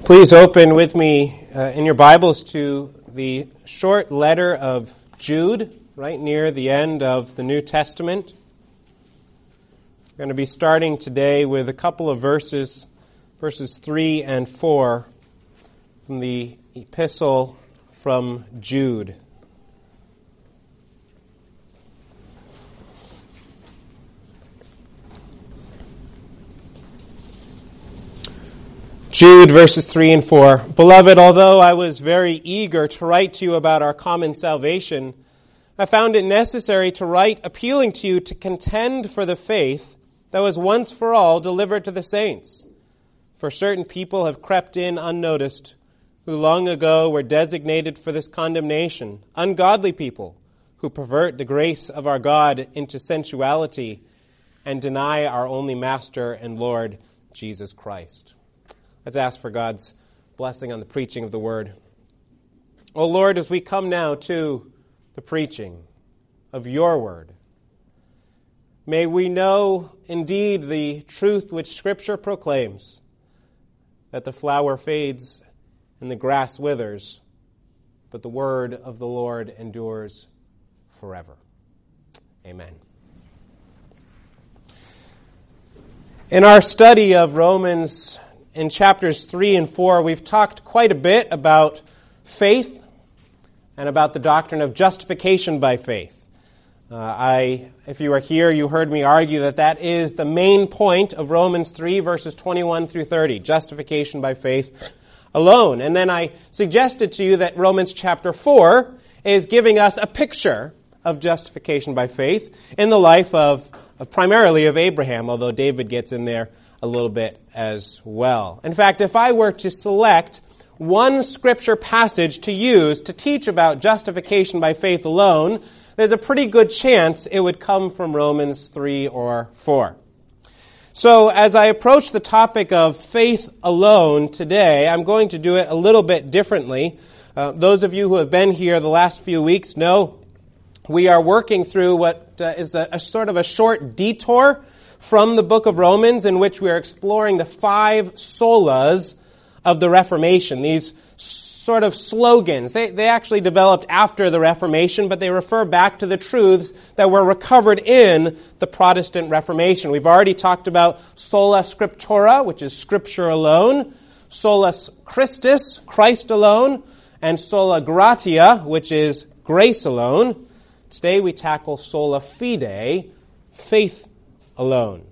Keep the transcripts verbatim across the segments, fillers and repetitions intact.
Please open with me uh, in your Bibles to the short letter of Jude, right near the end of the New Testament. We're going to be starting today with a couple of verses, verses three and four from the epistle from Jude. Jude, verses three and four. Beloved, although I was very eager to write to you about our common salvation, I found it necessary to write appealing to you to contend for the faith that was once for all delivered to the saints. For certain people have crept in unnoticed, who long ago were designated for this condemnation, ungodly people who pervert the grace of our God into sensuality and deny our only Master and Lord, Jesus Christ. Let's ask for God's blessing on the preaching of the Word. O Lord, as we come now to the preaching of your Word, may we know indeed the truth which Scripture proclaims, that the flower fades and the grass withers, but the Word of the Lord endures forever. Amen. In our study of Romans, in chapters three and four, we've talked quite a bit about faith and about the doctrine of justification by faith. Uh, I, if you were here, you heard me argue that that is the main point of Romans three, verses twenty-one through thirty, justification by faith alone. And then I suggested to you that Romans chapter four is giving us a picture of justification by faith in the life of, of primarily of Abraham, although David gets in there a little bit as well. In fact, if I were to select one scripture passage to use to teach about justification by faith alone, there's a pretty good chance it would come from Romans three or four. So as I approach the topic of faith alone today, I'm going to do it a little bit differently. Uh, those of you who have been here the last few weeks know we are working through what uh, is a, a sort of a short detour from the book of Romans, in which we are exploring the five solas of the Reformation. These sort of slogans, they, they actually developed after the Reformation, but they refer back to the truths that were recovered in the Protestant Reformation. We've already talked about sola scriptura, which is Scripture alone, solus Christus, Christ alone, and sola gratia, which is grace alone. Today we tackle sola fide, faith alone.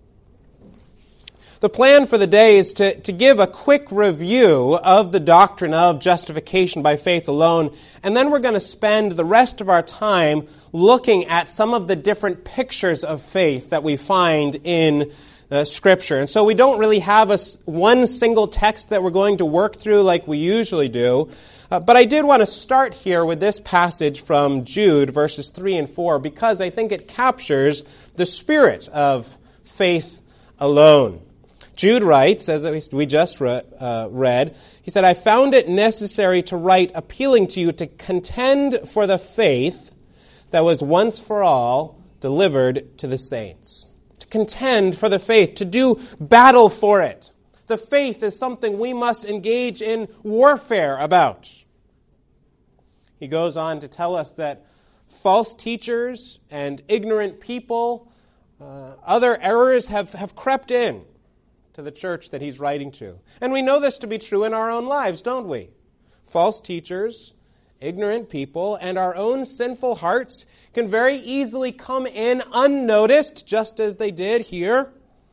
The plan for the day is to, to give a quick review of the doctrine of justification by faith alone, and then we're going to spend the rest of our time looking at some of the different pictures of faith that we find in uh, Scripture. And so we don't really have a, one single text that we're going to work through like we usually do, uh, but I did want to start here with this passage from Jude, verses three and four, because I think it captures the spirit of faith alone. Jude writes, as we just re- uh, read, he said, I found it necessary to write appealing to you to contend for the faith that was once for all delivered to the saints. To contend for the faith, to do battle for it. The faith is something we must engage in warfare about. He goes on to tell us that false teachers and ignorant people, uh, other errors have, have crept in to the church that he's writing to. And we know this to be true in our own lives, don't we? False teachers, ignorant people, and our own sinful hearts can very easily come in unnoticed, just as they did here,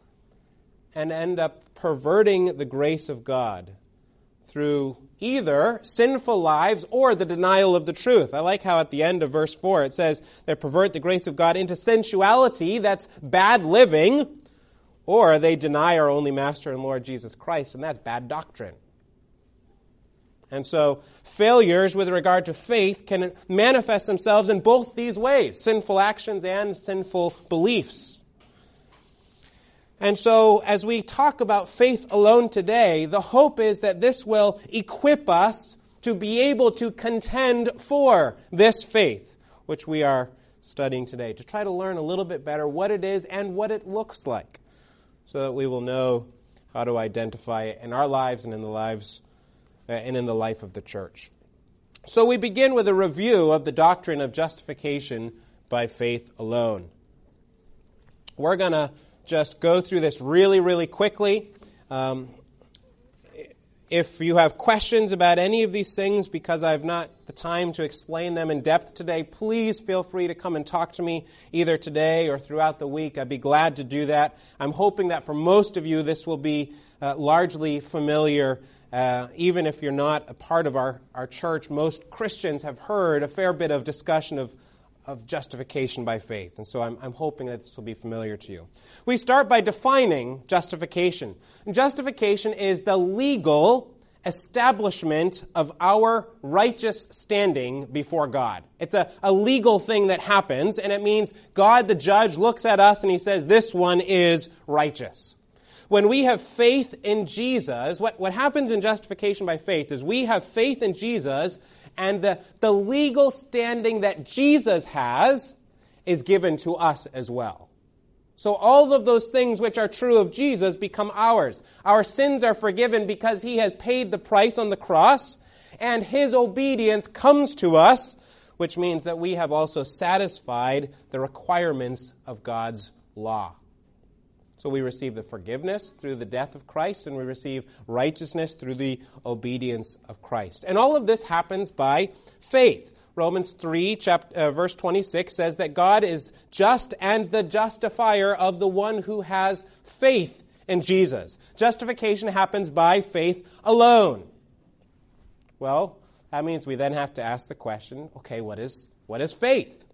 and end up perverting the grace of God through either sinful lives or the denial of the truth. I like how at the end of verse four it says they pervert the grace of God into sensuality, that's bad living, or they deny our only Master and Lord Jesus Christ, and that's bad doctrine. And so failures with regard to faith can manifest themselves in both these ways, sinful actions and sinful beliefs. And so as we talk about faith alone today, the hope is that this will equip us to be able to contend for this faith, which we are studying today, to try to learn a little bit better what it is and what it looks like, so that we will know how to identify it in our lives and in the lives uh, and in the life of the church. So we begin with a review of the doctrine of justification by faith alone. We're going to just go through this really, really quickly. Um, if you have questions about any of these things, because I have not the time to explain them in depth today, please feel free to come and talk to me either today or throughout the week. I'd be glad to do that. I'm hoping that for most of you this will be uh, largely familiar. Uh, even if you're not a part of our, our church, most Christians have heard a fair bit of discussion of of justification by faith. And so I'm, I'm hoping that this will be familiar to you. We start by defining justification. And justification is the legal establishment of our righteous standing before God. It's a, a legal thing that happens, and it means God, the judge, looks at us and he says, this one is righteous. When we have faith in Jesus, what, what happens in justification by faith is we have faith in Jesus, and the, the legal standing that Jesus has is given to us as well. So all of those things which are true of Jesus become ours. Our sins are forgiven because he has paid the price on the cross, and his obedience comes to us, which means that we have also satisfied the requirements of God's law. So we receive the forgiveness through the death of Christ, and we receive righteousness through the obedience of Christ. And all of this happens by faith. Romans three, chapter, uh, verse twenty-six says that God is just and the justifier of the one who has faith in Jesus. Justification happens by faith alone. Well, that means we then have to ask the question, okay, what is, what is faith?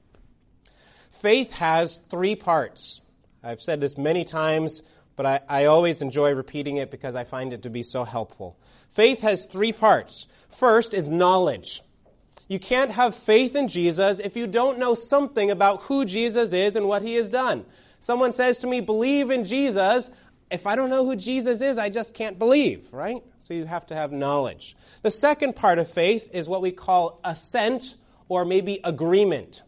Faith has three parts. I've said this many times, but I, I always enjoy repeating it because I find it to be so helpful. Faith has three parts. First is knowledge. You can't have faith in Jesus if you don't know something about who Jesus is and what he has done. Someone says to me, believe in Jesus. If I don't know who Jesus is, I just can't believe, right? So you have to have knowledge. The second part of faith is what we call assent or maybe agreement.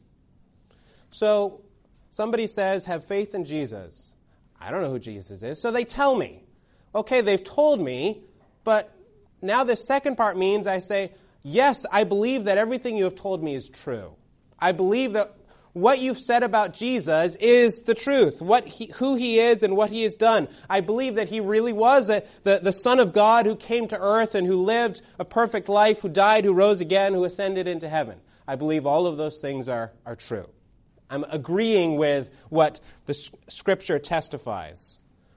So somebody says, have faith in Jesus. I don't know who Jesus is, so they tell me. Okay, they've told me, but now the second part means I say, yes, I believe that everything you have told me is true. I believe that what you've said about Jesus is the truth, what he, who he is and what he has done. I believe that he really was a, the, the Son of God who came to earth and who lived a perfect life, who died, who rose again, who ascended into heaven. I believe all of those things are, are true. I'm agreeing with what the Scripture testifies.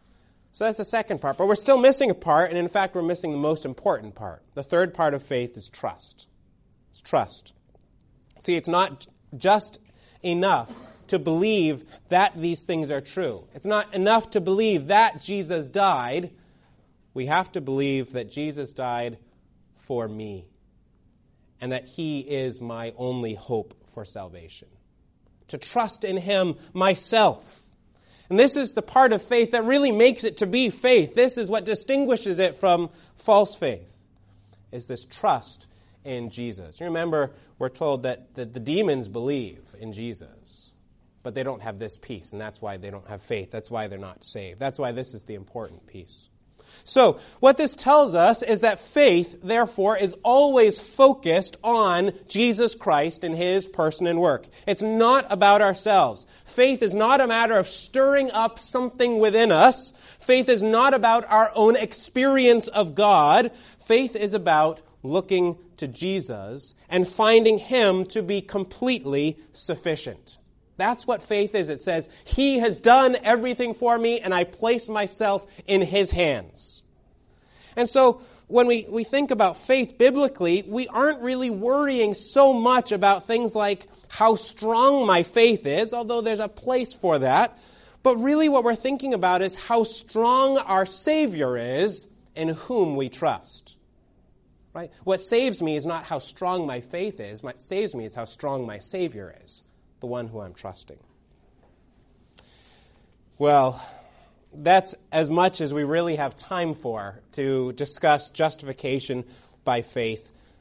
So that's the second part. But we're still missing a part, and in fact, we're missing the most important part. The third part of faith is trust. It's trust. See, it's not just enough to believe that these things are true. It's not enough to believe that Jesus died. We have to believe that Jesus died for me, and that he is my only hope for salvation. To trust in him myself. And this is the part of faith that really makes it to be faith. This is what distinguishes it from false faith, is this trust in Jesus. You remember, we're told that, that the demons believe in Jesus, but they don't have this piece, and that's why they don't have faith. That's why they're not saved. That's why this is the important piece. So, what this tells us is that faith, therefore, is always focused on Jesus Christ and his person and work. It's not about ourselves. Faith is not a matter of stirring up something within us. Faith is not about our own experience of God. Faith is about looking to Jesus and finding him to be completely sufficient. That's what faith is. It says, he has done everything for me, and I place myself in his hands. And so, when we, we think about faith biblically, we aren't really worrying so much about things like how strong my faith is, although there's a place for that. But really what we're thinking about is how strong our Savior is in whom we trust. Right? What saves me is not how strong my faith is. What saves me is how strong my Savior is, the one who I'm trusting. Well, that's as much as we really have time for to discuss justification by faith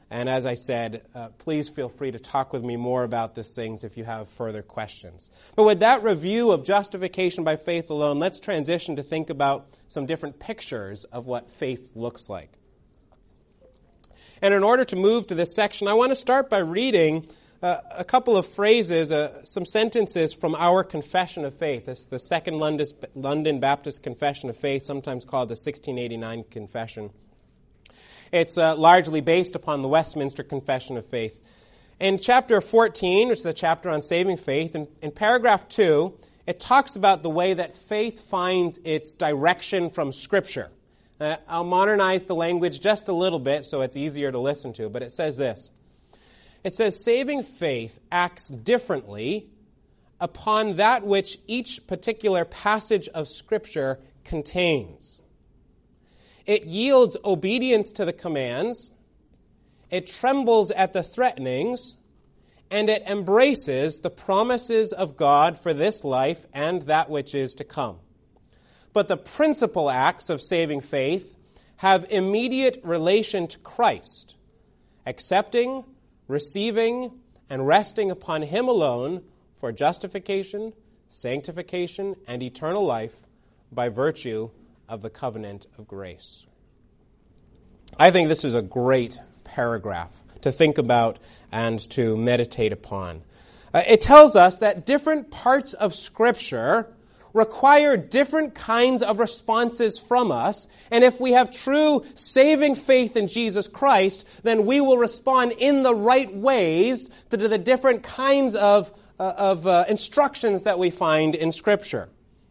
And as I said, uh, please feel free to talk with me more about these things if you have further questions. But with that review of justification by faith alone, let's transition to think about some different pictures of what faith looks like. And in order to move to this section, I want to start by reading uh, a couple of phrases, uh, some sentences from our Confession of Faith. It's the Second London Baptist Confession of Faith, sometimes called the sixteen eighty-nine Confession. It's uh, largely based upon the Westminster Confession of Faith. In chapter fourteen, which is the chapter on saving faith, in, in paragraph two, it talks about the way that faith finds its direction from Scripture. Uh, I'll modernize the language just a little bit so it's easier to listen to, but it says this. It says, saving faith acts differently upon that which each particular passage of Scripture contains. It yields obedience to the commands, it trembles at the threatenings, and it embraces the promises of God for this life and that which is to come. But the principal acts of saving faith have immediate relation to Christ, accepting, receiving, and resting upon Him alone for justification, sanctification, and eternal life by virtue of the covenant of grace. I think this is a great paragraph to think about and to meditate upon. Uh, it tells us that different parts of Scripture require different kinds of responses from us, and if we have true saving faith in Jesus Christ, then we will respond in the right ways to the different kinds of, uh, of uh, instructions that we find in Scripture.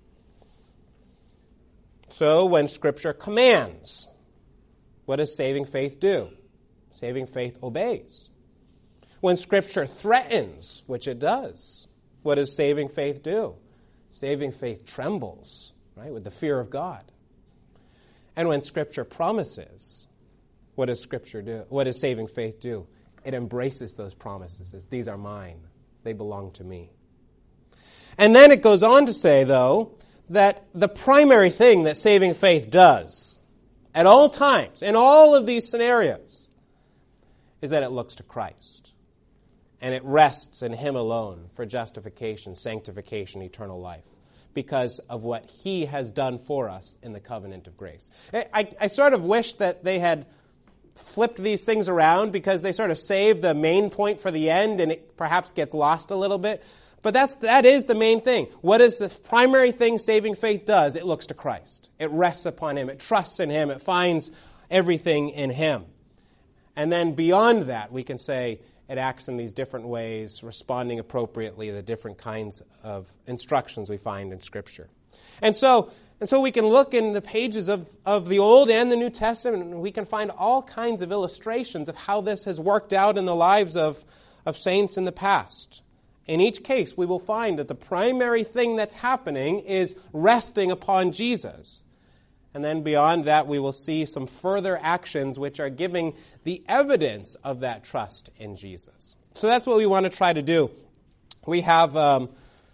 So when Scripture commands, what does saving faith do? Saving faith obeys. When Scripture threatens, which it does, what does saving faith do? Saving faith trembles, right, with the fear of God. And when Scripture promises, what does Scripture do? What does saving faith do? It embraces those promises. It says, these are mine. They belong to me. And then it goes on to say, though, that the primary thing that saving faith does at all times, in all of these scenarios, is that it looks to Christ. And it rests in Him alone for justification, sanctification, eternal life, because of what He has done for us in the covenant of grace. I, I sort of wish that they had flipped these things around, because they sort of save the main point for the end and it perhaps gets lost a little bit. But that's, that is the main thing. What is the primary thing saving faith does? It looks to Christ. It rests upon Him. It trusts in Him. It finds everything in Him. And then beyond that, we can say it acts in these different ways, responding appropriately to the different kinds of instructions we find in Scripture. And so, and so we can look in the pages of, of the Old and the New Testament, and we can find all kinds of illustrations of how this has worked out in the lives of, of saints in the past. In each case, we will find that the primary thing that's happening is resting upon Jesus. And then beyond that, we will see some further actions which are giving the evidence of that trust in Jesus. So that's what we want to try to do. We have um,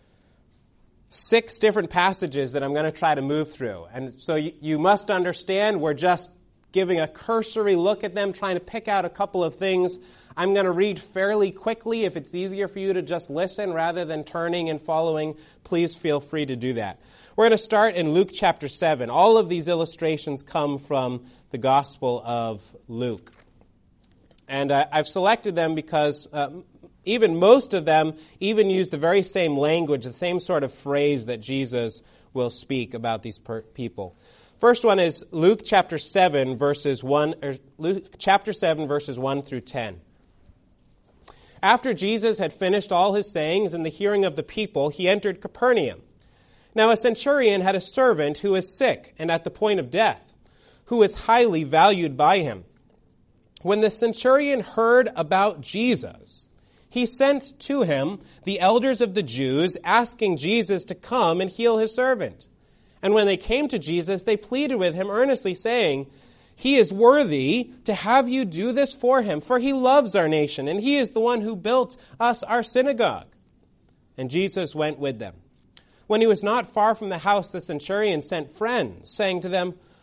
six different passages that I'm going to try to move through. And so you, you must understand we're just giving a cursory look at them, trying to pick out a couple of things. I'm going to read fairly quickly. If it's easier for you to just listen rather than turning and following, please feel free to do that. We're going to start in Luke chapter seven. All of these illustrations come from the Gospel of Luke. And uh, I've selected them because uh, even most of them even use the very same language, the same sort of phrase that Jesus will speak about these per- people. First one is Luke chapter seven, verses one, or Luke chapter seven, verses one through ten. After Jesus had finished all his sayings in the hearing of the people, he entered Capernaum. Now a centurion had a servant who was sick and at the point of death, who was highly valued by him. When the centurion heard about Jesus, he sent to him the elders of the Jews, asking Jesus to come and heal his servant. And when they came to Jesus, they pleaded with him earnestly, saying, "He is worthy to have you do this for him, for he loves our nation, and he is the one who built us our synagogue." And Jesus went with them. When he was not far from the house, the centurion sent friends, saying to them,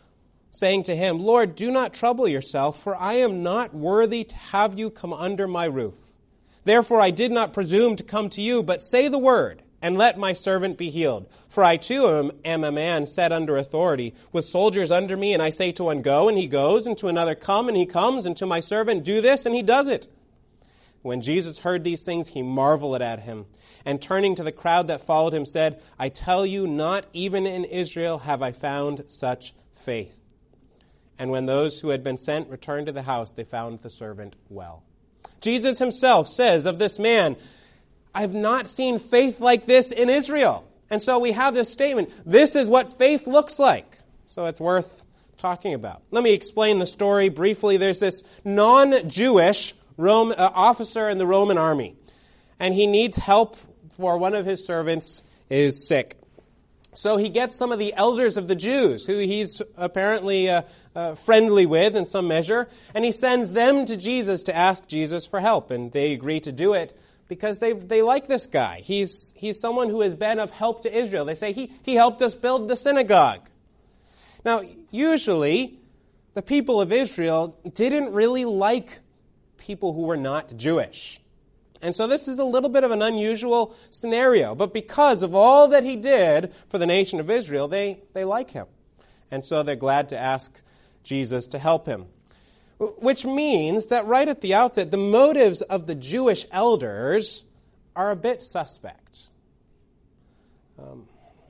saying to him, Lord, do not trouble yourself, for I am not worthy to have you come under my roof. Therefore I did not presume to come to you, but say the word, and let my servant be healed. For I too am, am a man set under authority, with soldiers under me, and I say to one, go, and he goes, and to another, come, and he comes, and to my servant, do this, and he does it. When Jesus heard these things, he marveled at him, and turning to the crowd that followed him, said, I tell you, not even in Israel have I found such faith. And when those who had been sent returned to the house, they found the servant well. Jesus himself says of this man, I've not seen faith like this in Israel. And so we have this statement, this is what faith looks like. So it's worth talking about. Let me explain the story briefly. There's this non-Jewish Rome, uh, officer in the Roman army, and he needs help for one of his servants is sick. So he gets some of the elders of the Jews, who he's apparently uh, uh, friendly with in some measure, and he sends them to Jesus to ask Jesus for help, and they agree to do it because they they like this guy. He's he's someone who has been of help to Israel. They say, he, he helped us build the synagogue. Now, usually, the people of Israel didn't really like people who were not Jewish. And so this is a little bit of an unusual scenario. But because of all that he did for the nation of Israel, they, they like him. And so they're glad to ask Jesus to help him. Which means that right at the outset, the motives of the Jewish elders are a bit suspect. Um,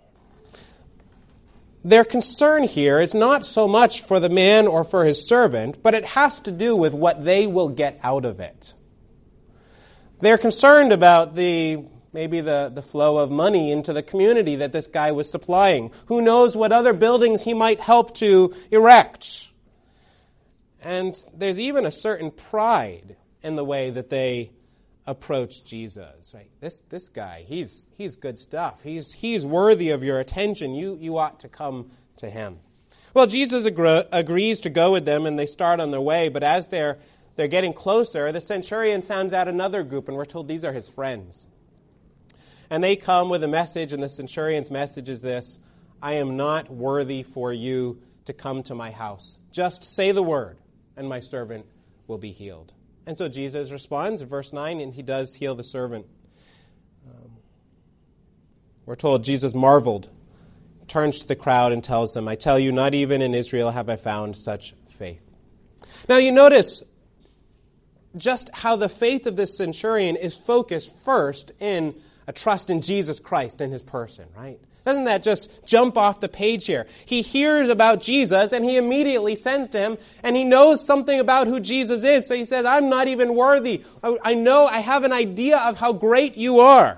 their concern here is not so much for the man or for his servant, but it has to do with what they will get out of it. They're concerned about the maybe the, the flow of money into the community that this guy was supplying. Who knows what other buildings he might help to erect. And there's even a certain pride in the way that they approach Jesus. Right? This this guy, he's he's good stuff. He's he's worthy of your attention. You you ought to come to him. Well, Jesus agre- agrees to go with them, and they start on their way. But as they're They're getting closer, the centurion sends out another group, and we're told these are his friends. And they come with a message, and the centurion's message is this, I am not worthy for you to come to my house. Just say the word, and my servant will be healed. And so Jesus responds in verse nine, and he does heal the servant. Um, we're told Jesus marveled, turns to the crowd and tells them, I tell you, not even in Israel have I found such faith. Now you notice just how the faith of this centurion is focused first in a trust in Jesus Christ and his person, right? Doesn't that just jump off the page here? He hears about Jesus and he immediately sends to him, and he knows something about who Jesus is. So he says, I'm not even worthy. I know, I have an idea of how great you are.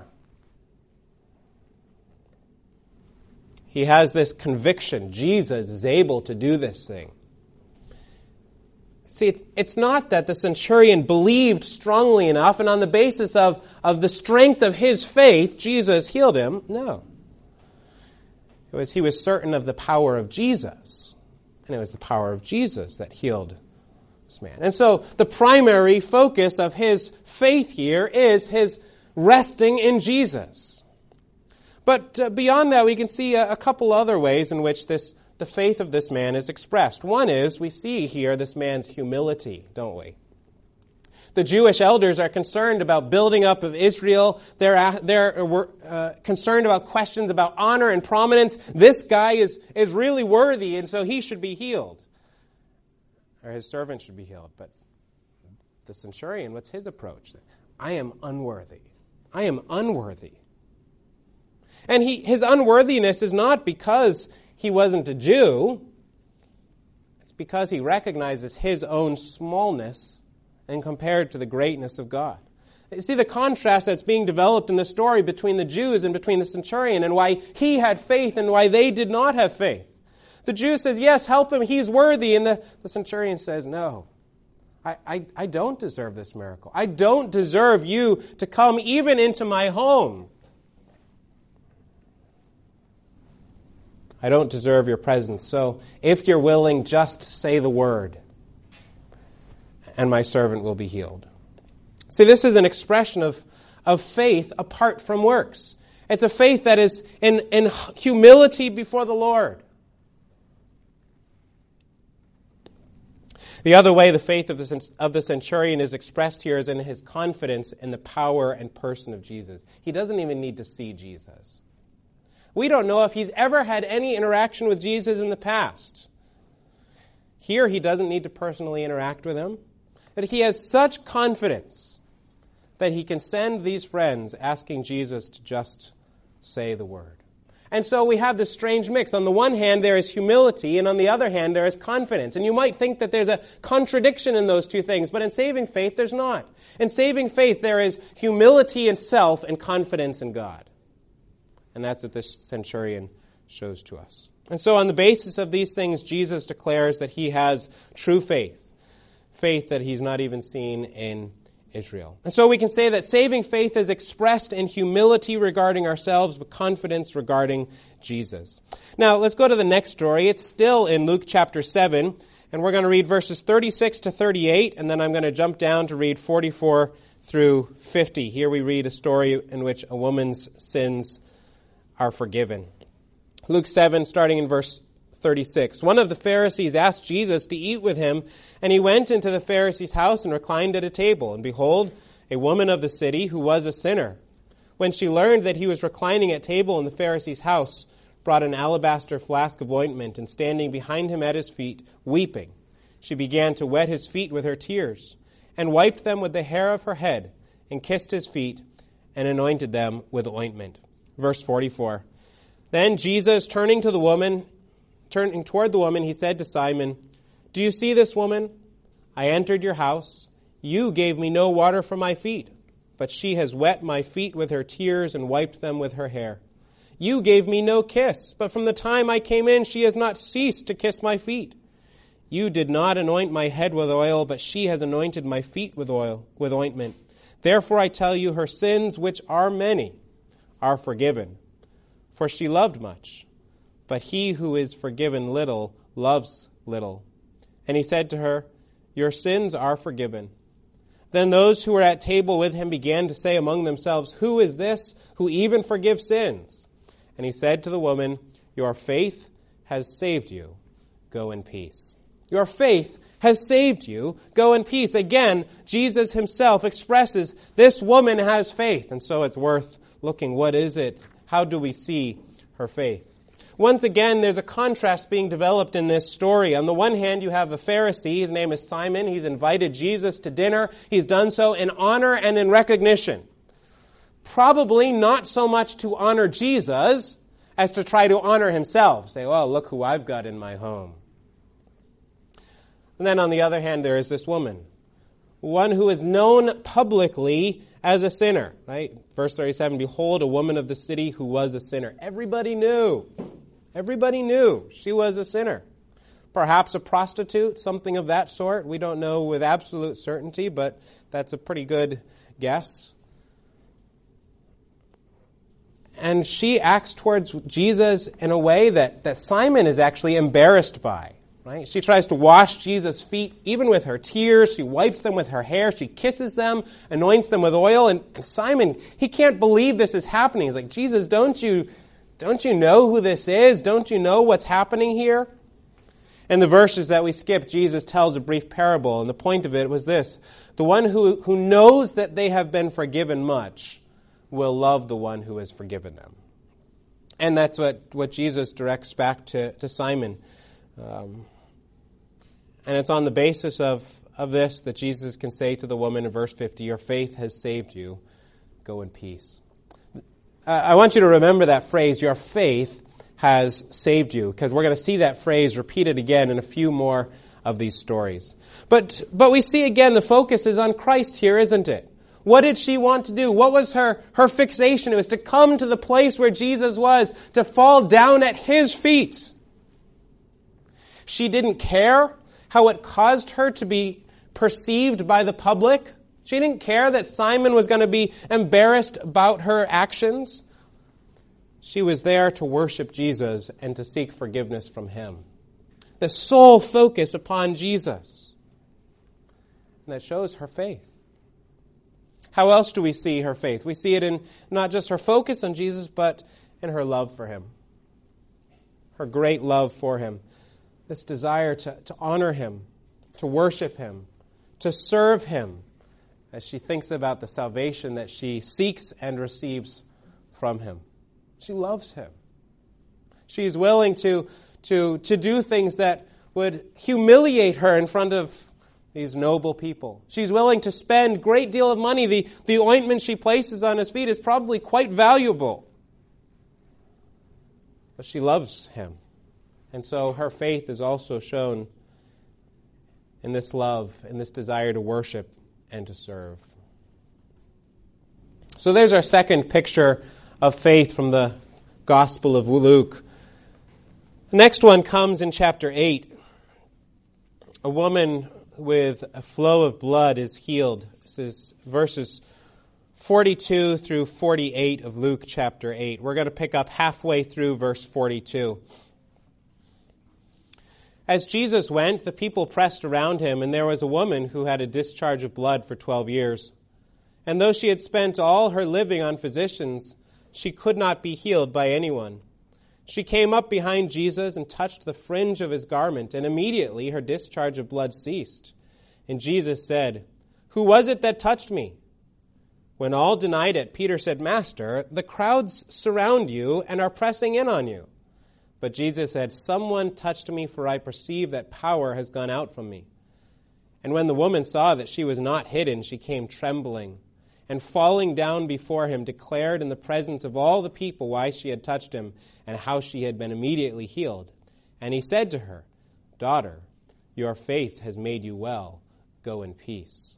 He has this conviction. Jesus is able to do this thing. See, it's, it's not that the centurion believed strongly enough, and on the basis of, of the strength of his faith, Jesus healed him. No. It was he was certain of the power of Jesus, and it was the power of Jesus that healed this man. And so the primary focus of his faith here is his resting in Jesus. But uh, beyond that, we can see a, a couple other ways in which this the faith of this man is expressed. One is, we see here this man's humility, don't we? The Jewish elders are concerned about building up of Israel. They're, they're uh, concerned about questions about honor and prominence. This guy is, is really worthy, and so he should be healed. Or his servant should be healed. But the centurion, what's his approach? I am unworthy. I am unworthy. And he, his unworthiness is not because he wasn't a Jew. It's because he recognizes his own smallness and compared to the greatness of God. You see the contrast that's being developed in the story between the Jews and between the centurion, and why he had faith and why they did not have faith. The Jew says, yes, help him, he's worthy. And the, the centurion says, no, I, I, I don't deserve this miracle. I don't deserve you to come even into my home. I don't deserve your presence. So if you're willing, just say the word, and my servant will be healed. See, this is an expression of, of faith apart from works. It's a faith that is in, in humility before the Lord. The other way the faith of the, of the centurion is expressed here is in his confidence in the power and person of Jesus. He doesn't even need to see Jesus. We don't know if he's ever had any interaction with Jesus in the past. Here, he doesn't need to personally interact with him, but he has such confidence that he can send these friends asking Jesus to just say the word. And so we have this strange mix. On the one hand, there is humility, and on the other hand, there is confidence. And you might think that there's a contradiction in those two things, but in saving faith, there's not. In saving faith, there is humility in self and confidence in God. And that's what this centurion shows to us. And so on the basis of these things, Jesus declares that he has true faith, faith that he's not even seen in Israel. And so we can say that saving faith is expressed in humility regarding ourselves, but confidence regarding Jesus. Now, let's go to the next story. It's still in Luke chapter seven, and we're going to read verses thirty-six to thirty-eight, and then I'm going to jump down to read forty-four through fifty. Here we read a story in which a woman's sins are forgiven. Luke seven, starting in verse thirty-six. One of the Pharisees asked Jesus to eat with him, and he went into the Pharisee's house and reclined at a table. And behold, a woman of the city who was a sinner, when she learned that he was reclining at table in the Pharisee's house, brought an alabaster flask of ointment, and standing behind him at his feet, weeping, she began to wet his feet with her tears, and wiped them with the hair of her head, and kissed his feet, and anointed them with ointment. Verse forty-four. Then Jesus, turning to the woman, turning toward the woman, he said to Simon, "Do you see this woman? I entered your house. You gave me no water for my feet, but she has wet my feet with her tears and wiped them with her hair. You gave me no kiss, but from the time I came in, she has not ceased to kiss my feet. You did not anoint my head with oil, but she has anointed my feet with oil, with ointment. Therefore I tell you, her sins, which are many, are forgiven. For she loved much, but he who is forgiven little loves little." And he said to her, "Your sins are forgiven." Then those who were at table with him began to say among themselves, "Who is this who even forgives sins?" And he said to the woman, "Your faith has saved you. Go in peace." Your faith has saved you. Go in peace. Again, Jesus himself expresses this woman has faith. And so it's worth looking, what is it? How do we see her faith? Once again, there's a contrast being developed in this story. On the one hand, you have a Pharisee. His name is Simon. He's invited Jesus to dinner. He's done so in honor and in recognition. Probably not so much to honor Jesus as to try to honor himself. Say, well, look who I've got in my home. And then on the other hand, there is this woman, one who is known publicly as a sinner, right? Verse thirty-seven, behold, a woman of the city who was a sinner. Everybody knew. Everybody knew she was a sinner. Perhaps a prostitute, something of that sort. We don't know with absolute certainty, but that's a pretty good guess. And she acts towards Jesus in a way that, that Simon is actually embarrassed by. Right? She tries to wash Jesus' feet, even with her tears. She wipes them with her hair. She kisses them, anoints them with oil. And, and Simon, he can't believe this is happening. He's like, Jesus, don't you, don't you know who this is? Don't you know what's happening here? In the verses that we skipped, Jesus tells a brief parable, and the point of it was this: the one who, who knows that they have been forgiven much will love the one who has forgiven them. And that's what, what Jesus directs back to, to Simon. Um, and it's on the basis of, of this that Jesus can say to the woman in verse fifty, "Your faith has saved you. Go in peace." Uh, I want you to remember that phrase, "Your faith has saved you," because we're going to see that phrase repeated again in a few more of these stories. But, but we see again the focus is on Christ here, isn't it? What did she want to do? What was her, her fixation? It was to come to the place where Jesus was, to fall down at his feet. She didn't care how it caused her to be perceived by the public. She didn't care that Simon was going to be embarrassed about her actions. She was there to worship Jesus and to seek forgiveness from him. The sole focus upon Jesus. And that shows her faith. How else do we see her faith? We see it in not just her focus on Jesus, but in her love for him. Her great love for him. This desire to, to honor him, to worship him, to serve him, as she thinks about the salvation that she seeks and receives from him. She loves him. She is willing to, to, to do things that would humiliate her in front of these noble people. She's willing to spend a great deal of money. The, the ointment she places on his feet is probably quite valuable. But she loves him. And so her faith is also shown in this love, in this desire to worship and to serve. So there's our second picture of faith from the Gospel of Luke. The next one comes in chapter eight. A woman with a flow of blood is healed. This is verses forty-two through forty-eight of Luke chapter eight. We're going to pick up halfway through verse forty-two. As Jesus went, the people pressed around him, and there was a woman who had a discharge of blood for twelve years. And though she had spent all her living on physicians, she could not be healed by anyone. She came up behind Jesus and touched the fringe of his garment, and immediately her discharge of blood ceased. And Jesus said, "Who was it that touched me?" When all denied it, Peter said, "Master, the crowds surround you and are pressing in on you." But Jesus said, "Someone touched me, for I perceive that power has gone out from me." And when the woman saw that she was not hidden, she came trembling, and falling down before him, declared in the presence of all the people why she had touched him, and how she had been immediately healed. And he said to her, "Daughter, your faith has made you well. Go in peace."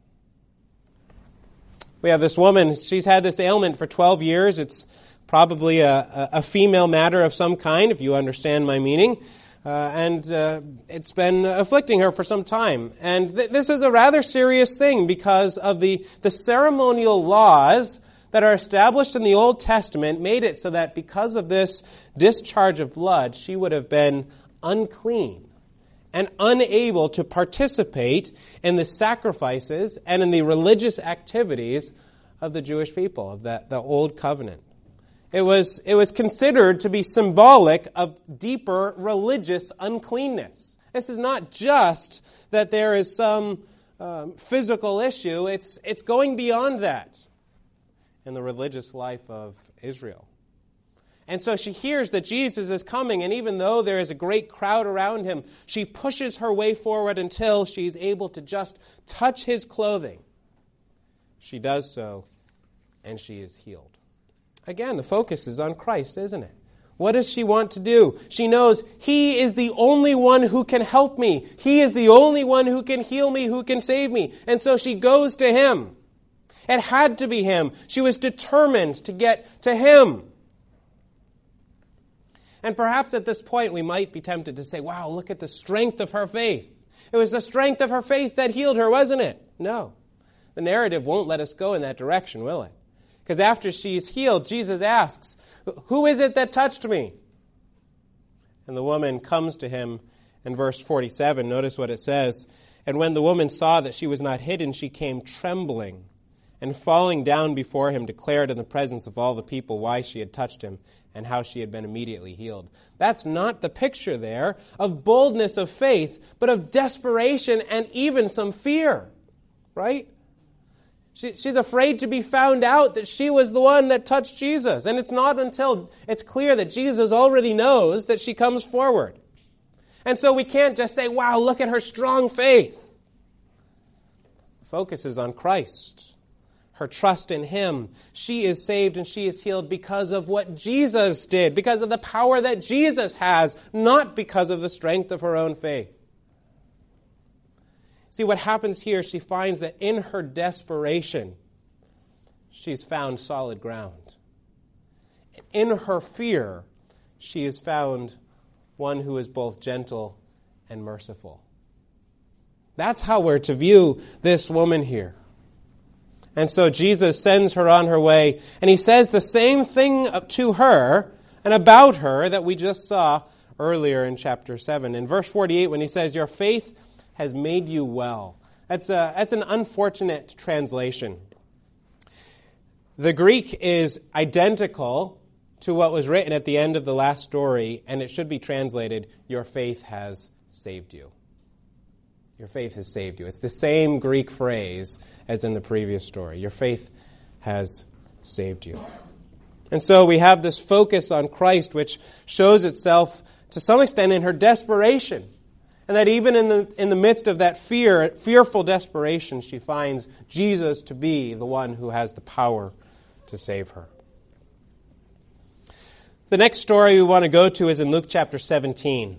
We have this woman, she's had this ailment for twelve years. It's probably a, a female matter of some kind, if you understand my meaning. Uh, and uh, it's been afflicting her for some time. And th- this is a rather serious thing because of the, the ceremonial laws that are established in the Old Testament made it so that because of this discharge of blood, she would have been unclean and unable to participate in the sacrifices and in the religious activities of the Jewish people, of the, the Old Covenant. It was, it was considered to be symbolic of deeper religious uncleanness. This is not just that there is some um, physical issue. It's, it's going beyond that in the religious life of Israel. And so she hears that Jesus is coming, and even though there is a great crowd around him, she pushes her way forward until she's able to just touch his clothing. She does so, and she is healed. Again, the focus is on Christ, isn't it? What does she want to do? She knows he is the only one who can help me. He is the only one who can heal me, who can save me. And so she goes to him. It had to be him. She was determined to get to him. And perhaps at this point we might be tempted to say, wow, look at the strength of her faith. It was the strength of her faith that healed her, wasn't it? No. The narrative won't let us go in that direction, will it? Because after she's healed, Jesus asks, "Who is it that touched me?" And the woman comes to him in verse forty-seven. Notice what it says. And when the woman saw that she was not hidden, she came trembling, and falling down before him, declared in the presence of all the people why she had touched him and how she had been immediately healed. That's not the picture there of boldness of faith, but of desperation and even some fear, right? She, she's afraid to be found out that she was the one that touched Jesus. And it's not until it's clear that Jesus already knows that she comes forward. And so we can't just say, wow, look at her strong faith. The focus is on Christ. Her trust in him. She is saved and she is healed because of what Jesus did, because of the power that Jesus has, not because of the strength of her own faith. See, what happens here, she finds that in her desperation, she's found solid ground. In her fear, she has found one who is both gentle and merciful. That's how we're to view this woman here. And so Jesus sends her on her way, and he says the same thing to her and about her that we just saw earlier in chapter seven. In verse forty-eight, when he says, "Your faith has made you well." That's a, that's an unfortunate translation. The Greek is identical to what was written at the end of the last story, and it should be translated, "Your faith has saved you." Your faith has saved you. It's the same Greek phrase as in the previous story. Your faith has saved you. And so we have this focus on Christ, which shows itself to some extent in her desperation. And that even in the in the midst of that fear, fearful desperation, she finds Jesus to be the one who has the power to save her. The next story we want to go to is in Luke chapter seventeen.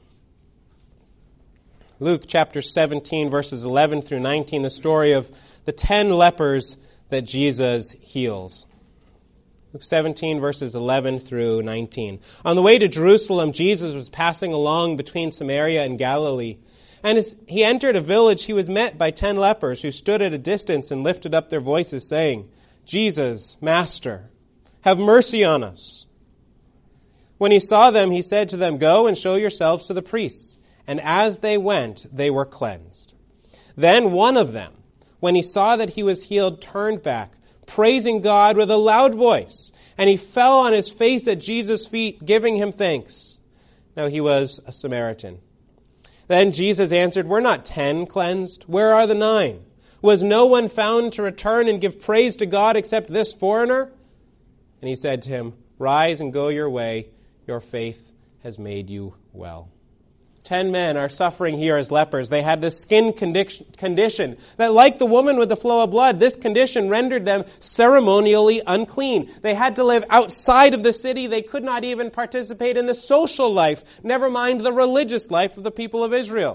Luke chapter seventeen, verses eleven through nineteen, the story of the ten lepers that Jesus heals. Luke seventeen, verses eleven through nineteen. On the way to Jerusalem, Jesus was passing along between Samaria and Galilee. And as he entered a village, he was met by ten lepers who stood at a distance and lifted up their voices, saying, "Jesus, Master, have mercy on us." When he saw them, he said to them, "Go and show yourselves to the priests." And as they went, they were cleansed. Then one of them, when he saw that he was healed, turned back, praising God with a loud voice, and he fell on his face at Jesus' feet, giving him thanks. Now he was a Samaritan. Then Jesus answered, "Were not ten cleansed? Where are the nine? Was no one found to return and give praise to God except this foreigner?" And he said to him, "Rise and go your way. Your faith has made you well." Ten men are suffering here as lepers. They had this skin condition that, like the woman with the flow of blood, this condition rendered them ceremonially unclean. They had to live outside of the city. They could not even participate in the social life, never mind the religious life of the people of Israel.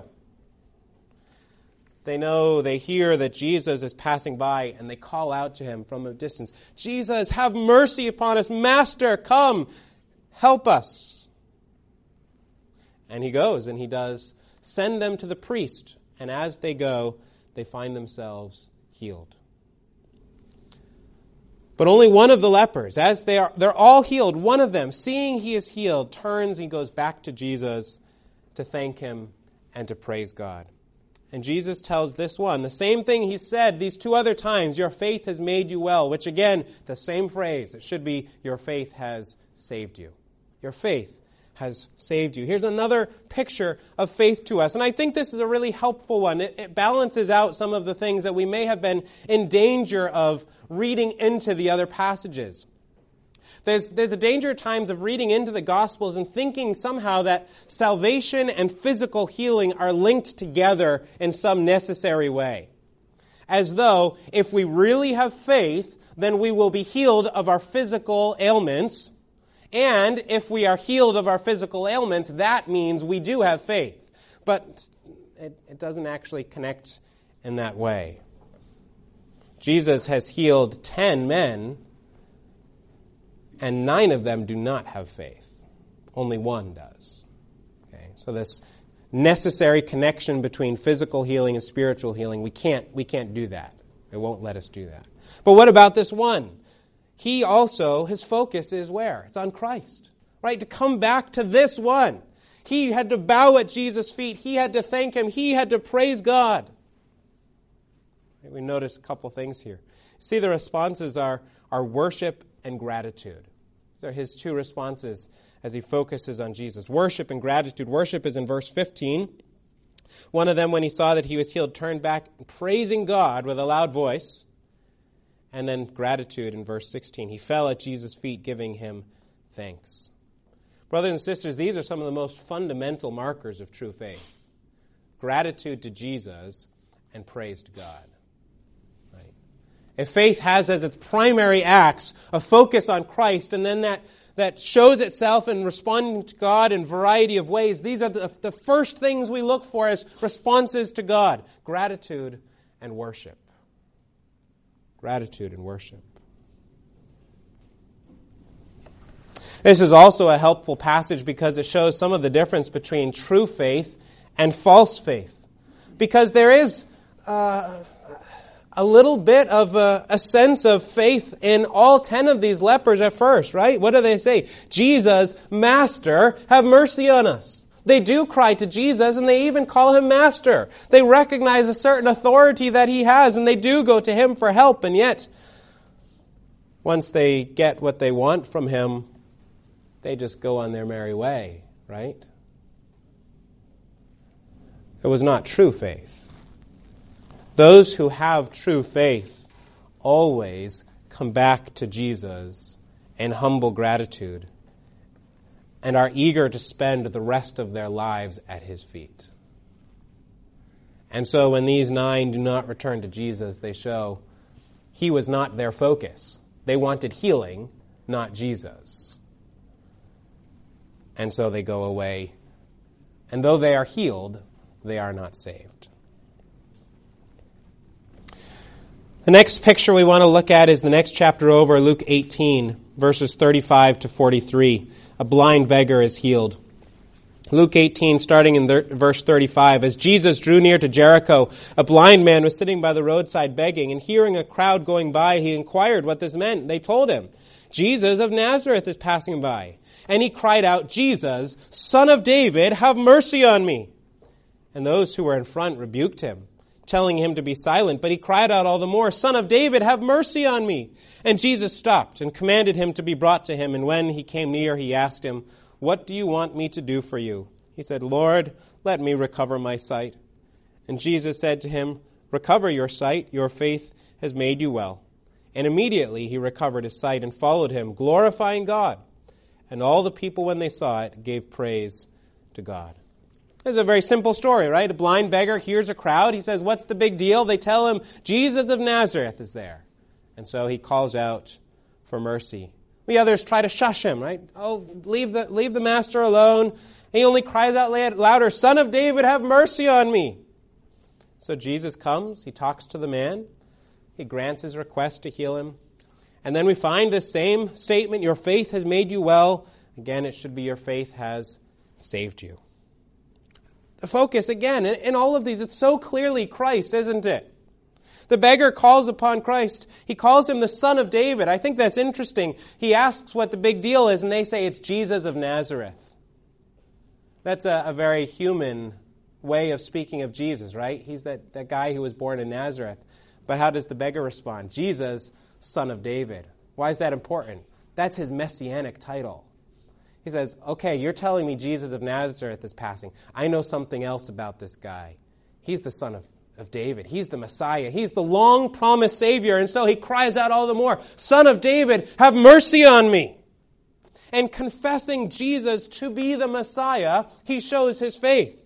They know, they hear that Jesus is passing by, and they call out to him from a distance, "Jesus, have mercy upon us. Master, come, help us." And he goes and he does send them to the priest. And as they go, they find themselves healed. But only one of the lepers, as they are, they're all healed, one of them, seeing he is healed, turns and goes back to Jesus to thank him and to praise God. And Jesus tells this one, the same thing he said these two other times, "Your faith has made you well," which again, the same phrase. It should be, "Your faith has saved you." Your faith has saved you. Here's another picture of faith to us. And I think this is a really helpful one. It, it balances out some of the things that we may have been in danger of reading into the other passages. There's, there's a danger at times of reading into the Gospels and thinking somehow that salvation and physical healing are linked together in some necessary way. As though if we really have faith, then we will be healed of our physical ailments. And if we are healed of our physical ailments, that means we do have faith. But it, it doesn't actually connect in that way. Jesus has healed ten men, and nine of them do not have faith. Only one does. Okay, so this necessary connection between physical healing and spiritual healing, we can't, we can't do that. It won't let us do that. But what about this one? He also, his focus is where? It's on Christ, right? To come back to this one. He had to bow at Jesus' feet. He had to thank him. He had to praise God. We notice a couple things here. See, the responses are, are worship and gratitude. These are his two responses as he focuses on Jesus. Worship and gratitude. Worship is in verse fifteen. One of them, when he saw that he was healed, turned back, praising God with a loud voice. And then gratitude in verse sixteen. He fell at Jesus' feet, giving him thanks. Brothers and sisters, these are some of the most fundamental markers of true faith. Gratitude to Jesus and praise to God. Right? If faith has as its primary acts a focus on Christ, and then that, that shows itself in responding to God in a variety of ways, these are the, the first things we look for as responses to God. Gratitude and worship. Gratitude and worship. This is also a helpful passage because it shows some of the difference between true faith and false faith. Because there is uh, a little bit of a, a sense of faith in all ten of these lepers at first, right? What do they say? "Jesus, Master, have mercy on us." They do cry to Jesus, and they even call him Master. They recognize a certain authority that he has, and they do go to him for help. And yet, once they get what they want from him, they just go on their merry way, right? It was not true faith. Those who have true faith always come back to Jesus in humble gratitude and are eager to spend the rest of their lives at his feet. And so when these nine do not return to Jesus, they show he was not their focus. They wanted healing, not Jesus. And so they go away. And though they are healed, they are not saved. The next picture we want to look at is the next chapter over, Luke eighteen, verses thirty-five to forty-three. A blind beggar is healed. Luke eighteen, starting in th- verse thirty-five. As Jesus drew near to Jericho, a blind man was sitting by the roadside begging, and hearing a crowd going by, he inquired what this meant. They told him, Jesus of Nazareth is passing by. And he cried out, Jesus, Son of David, have mercy on me. And those who were in front rebuked him, telling him to be silent. But he cried out all the more, Son of David, have mercy on me. And Jesus stopped and commanded him to be brought to him. And when he came near, he asked him, What do you want me to do for you? He said, Lord, let me recover my sight. And Jesus said to him, Recover your sight, your faith has made you well. And immediately he recovered his sight and followed him, glorifying God. And all the people, when they saw it, gave praise to God. This is a very simple story, right? A blind beggar hears a crowd. He says, what's the big deal? They tell him, Jesus of Nazareth is there. And so he calls out for mercy. The others try to shush him, right? Oh, leave the, leave the master alone. He only cries out louder, Son of David, have mercy on me. So Jesus comes. He talks to the man. He grants his request to heal him. And then we find this same statement, your faith has made you well. Again, it should be your faith has saved you. The focus, again, in all of these, it's so clearly Christ, isn't it? The beggar calls upon Christ. He calls him the Son of David. I think that's interesting. He asks what the big deal is, and they say it's Jesus of Nazareth. That's a, a very human way of speaking of Jesus, right? He's that, that guy who was born in Nazareth. But how does the beggar respond? Jesus, Son of David. Why is that important? That's his messianic title. He says, okay, you're telling me Jesus of Nazareth is passing. I know something else about this guy. He's the son of, of David. He's the Messiah. He's the long-promised Savior. And so he cries out all the more, Son of David, have mercy on me. And confessing Jesus to be the Messiah, he shows his faith.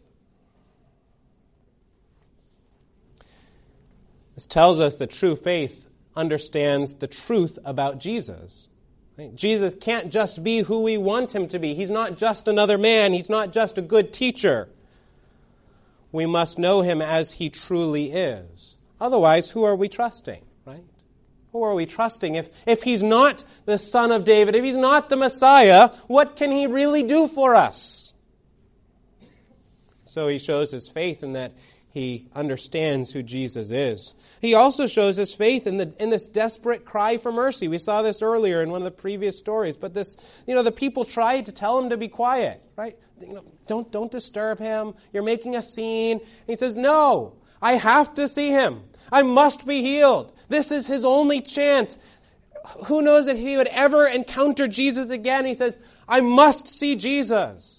This tells us that true faith understands the truth about Jesus. Right? Jesus can't just be who we want him to be. He's not just another man. He's not just a good teacher. We must know him as he truly is. Otherwise, who are we trusting, right? Who are we trusting? If, if he's not the Son of David, if he's not the Messiah, what can he really do for us? So he shows his faith in that he understands who Jesus is. He also shows his faith in the in this desperate cry for mercy. We saw this earlier in one of the previous stories. But this, you know, the people tried to tell him to be quiet, right? You know, don't don't disturb him. You're making a scene. And he says, no, I have to see him. I must be healed. This is his only chance. Who knows if he would ever encounter Jesus again? He says, I must see Jesus.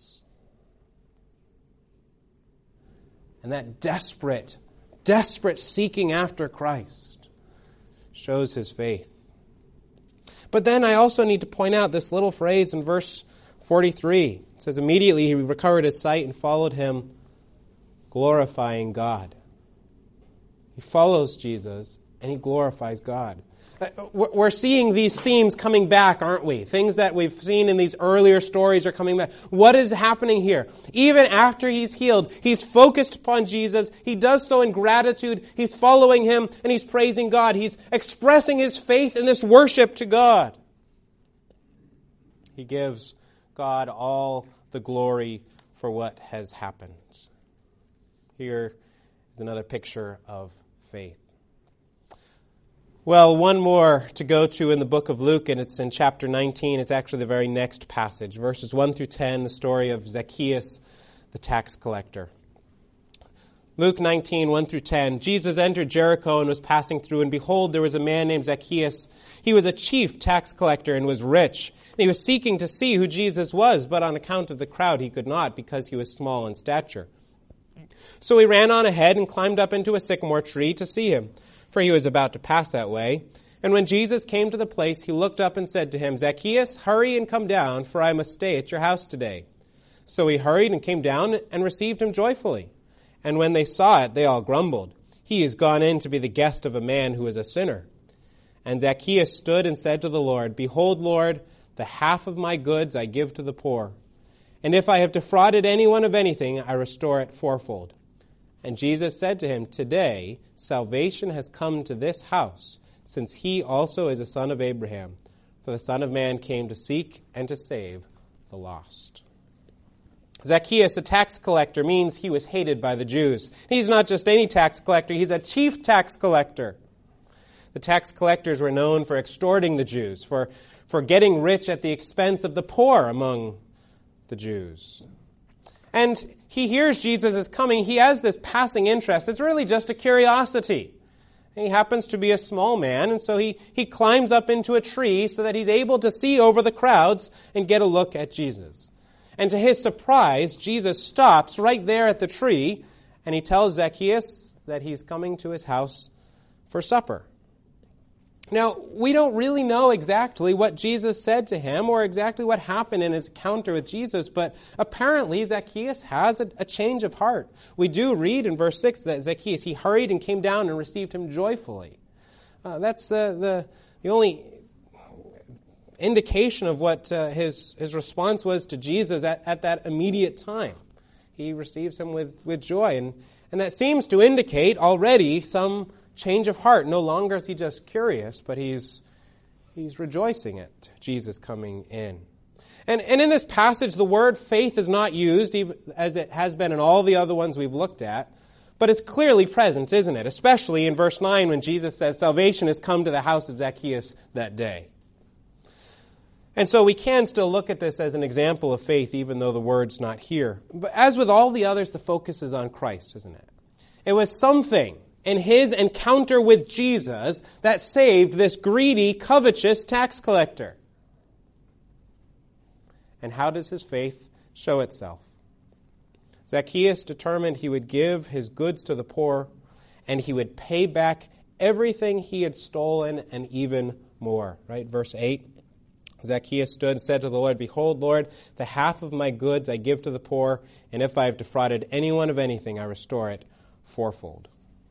And that desperate, desperate seeking after Christ shows his faith. But then I also need to point out this little phrase in verse forty-three. It says, immediately he recovered his sight and followed him, glorifying God. He follows Jesus and he glorifies God. We're seeing these themes coming back, aren't we? Things that we've seen in these earlier stories are coming back. What is happening here? Even after he's healed, he's focused upon Jesus. He does so in gratitude. He's following him and he's praising God. He's expressing his faith in this worship to God. He gives God all the glory for what has happened. Here is another picture of faith. Well, one more to go to in the book of Luke, and it's in chapter nineteen. It's actually the very next passage, verses one through ten, the story of Zacchaeus, the tax collector. Luke nineteen, one through ten. Jesus entered Jericho and was passing through, and behold, there was a man named Zacchaeus. He was a chief tax collector and was rich. And he was seeking to see who Jesus was, but on account of the crowd he could not, because he was small in stature. So he ran on ahead and climbed up into a sycamore tree to see him, for he was about to pass that way. And when Jesus came to the place, he looked up and said to him, Zacchaeus, hurry and come down, for I must stay at your house today. So he hurried and came down and received him joyfully. And when they saw it, they all grumbled, He is gone in to be the guest of a man who is a sinner. And Zacchaeus stood and said to the Lord, Behold, Lord, the half of my goods I give to the poor. And if I have defrauded anyone of anything, I restore it fourfold. And Jesus said to him, Today salvation has come to this house, since he also is a son of Abraham. For the Son of Man came to seek and to save the lost. Zacchaeus, a tax collector, means he was hated by the Jews. He's not just any tax collector, he's a chief tax collector. The tax collectors were known for extorting the Jews, for, for getting rich at the expense of the poor among the Jews. And he hears Jesus is coming. He has this passing interest. It's really just a curiosity. He happens to be a small man, and so he, he climbs up into a tree so that he's able to see over the crowds and get a look at Jesus. And to his surprise, Jesus stops right there at the tree, and he tells Zacchaeus that he's coming to his house for supper. Now, we don't really know exactly what Jesus said to him or exactly what happened in his encounter with Jesus, but apparently Zacchaeus has a, a change of heart. We do read in verse six that Zacchaeus, he hurried and came down and received him joyfully. Uh, that's uh, the, the only indication of what uh, his, his response was to Jesus at, at that immediate time. He receives him with, with joy, and, and that seems to indicate already some change of heart. No longer is he just curious, but he's he's rejoicing at Jesus coming in. And, and in this passage, the word faith is not used, even as it has been in all the other ones we've looked at, but it's clearly present, isn't it? Especially in verse nine when Jesus says, salvation has come to the house of Zacchaeus that day. And so we can still look at this as an example of faith, even though the word's not here. But as with all the others, the focus is on Christ, isn't it? It was something in his encounter with Jesus that saved this greedy, covetous tax collector. And how does his faith show itself? Zacchaeus determined he would give his goods to the poor, and he would pay back everything he had stolen and even more. Right? Verse eight. Zacchaeus stood and said to the Lord, Behold, Lord, the half of my goods I give to the poor, and if I have defrauded anyone of anything, I restore it fourfold.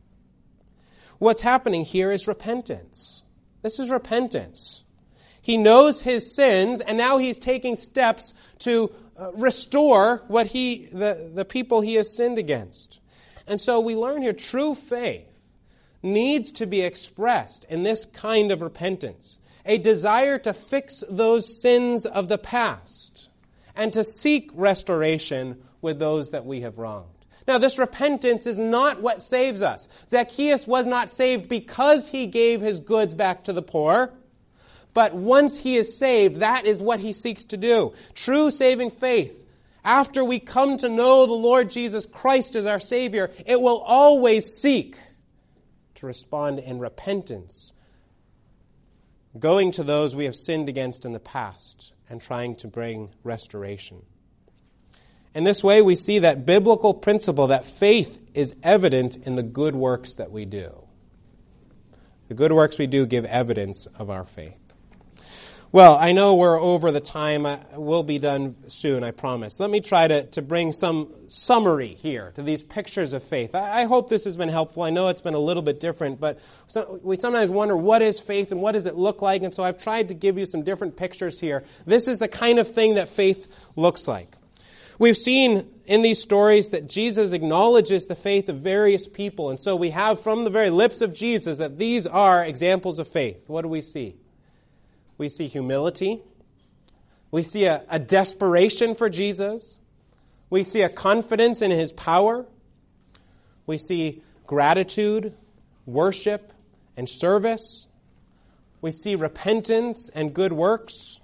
What's happening here is repentance. This is repentance. He knows his sins, and now he's taking steps to uh, restore what he, the, the people he has sinned against. And so we learn here true faith needs to be expressed in this kind of repentance. A desire to fix those sins of the past and to seek restoration with those that we have wronged. Now, this repentance is not what saves us. Zacchaeus was not saved because he gave his goods back to the poor. But once he is saved, that is what he seeks to do. True saving faith, after we come to know the Lord Jesus Christ as our Savior, it will always seek to respond in repentance, going to those we have sinned against in the past and trying to bring restoration. In this way, we see that biblical principle that faith is evident in the good works that we do. The good works we do give evidence of our faith. Well, I know we're over the time. We'll be done soon, I promise. Let me try to, to bring some summary here to these pictures of faith. I, I hope this has been helpful. I know it's been a little bit different, but so, we sometimes wonder what is faith and what does it look like, and so I've tried to give you some different pictures here. This is the kind of thing that faith looks like. We've seen in these stories that Jesus acknowledges the faith of various people, and so we have from the very lips of Jesus that these are examples of faith. What do we see? We see humility. We see a, a desperation for Jesus. We see a confidence in his power. We see gratitude, worship, and service. We see repentance and good works.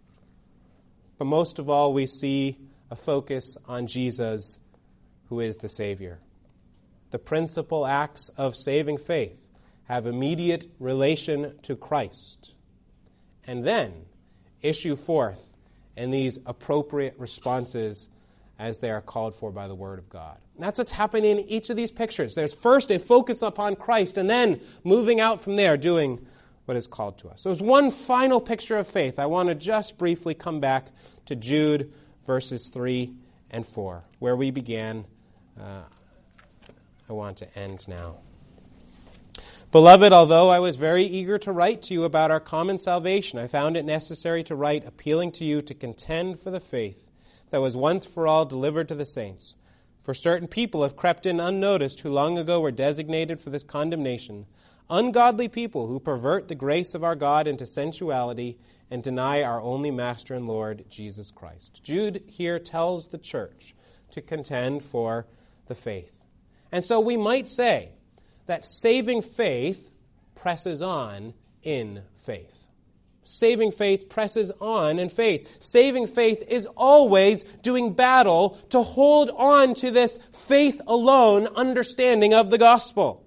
But most of all, we see a focus on Jesus, who is the Savior. The principal acts of saving faith have immediate relation to Christ, and then issue forth in these appropriate responses as they are called for by the Word of God. And that's what's happening in each of these pictures. There's first a focus upon Christ, and then moving out from there, doing what is called to us. So there's one final picture of faith. I want to just briefly come back to Jude verses three and four, where we began. Uh, I want to end now. Beloved, although I was very eager to write to you about our common salvation, I found it necessary to write appealing to you to contend for the faith that was once for all delivered to the saints. For certain people have crept in unnoticed who long ago were designated for this condemnation, ungodly people who pervert the grace of our God into sensuality and deny our only Master and Lord, Jesus Christ. Jude here tells the church to contend for the faith. And so we might say that saving faith presses on in faith. Saving faith presses on in faith. Saving faith is always doing battle to hold on to this faith alone understanding of the gospel.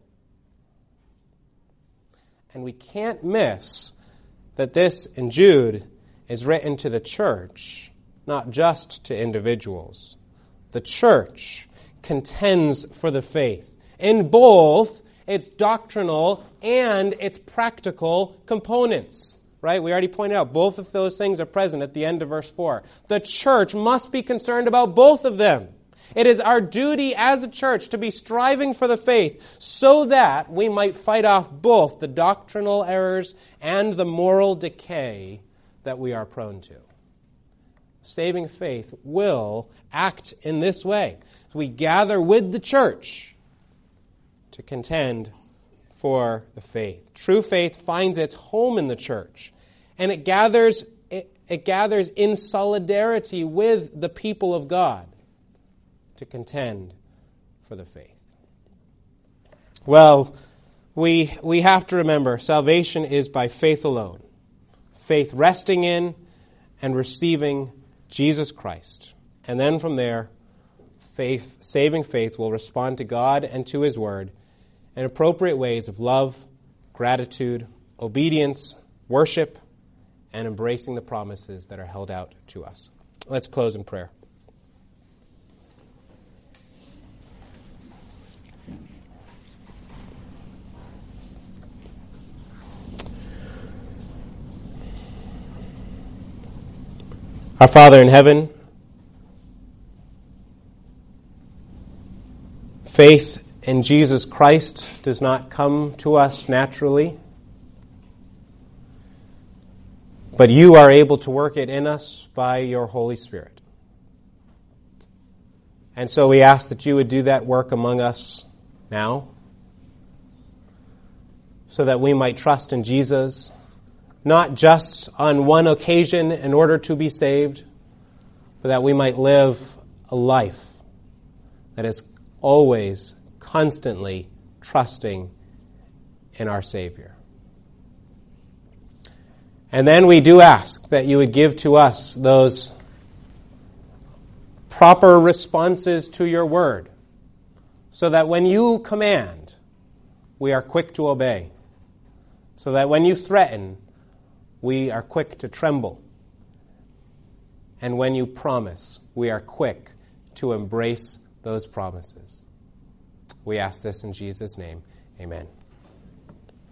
And we can't miss that this in Jude is written to the church, not just to individuals. The church contends for the faith in both its doctrinal and its practical components. Right? We already pointed out both of those things are present at the end of verse four. The church must be concerned about both of them. It is our duty as a church to be striving for the faith so that we might fight off both the doctrinal errors and the moral decay that we are prone to. Saving faith will act in this way. We gather with the church to contend for the faith. True faith finds its home in the church, and it gathers it, it gathers in solidarity with the people of God to contend for the faith. Well, we we have to remember salvation is by faith alone. Faith resting in and receiving Jesus Christ. And then from there, faith, saving faith will respond to God and to His Word in appropriate ways of love, gratitude, obedience, worship, and embracing the promises that are held out to us. Let's close in prayer. Our Father in heaven, faith in Jesus Christ does not come to us naturally, but you are able to work it in us by your Holy Spirit. And so we ask that you would do that work among us now, so that we might trust in Jesus, not just on one occasion in order to be saved, but that we might live a life that is always, constantly trusting in our Savior. And then we do ask that you would give to us those proper responses to your word, so that when you command, we are quick to obey, so that when you threaten, we are quick to tremble, and when you promise, we are quick to embrace those promises. We ask this in Jesus' name. Amen.